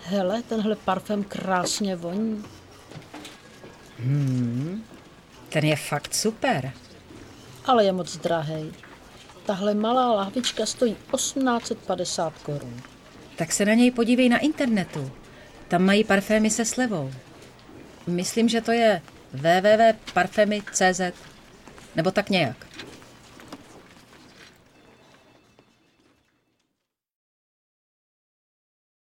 Hele, tenhle parfém krásně voní. Ten je fakt super. Ale je moc drahej. Tahle malá lahvička stojí 1850 korun. Tak se na něj podívej na internetu. Tam mají parfémy se slevou. Myslím, že to je www.parfemy.cz nebo tak nějak.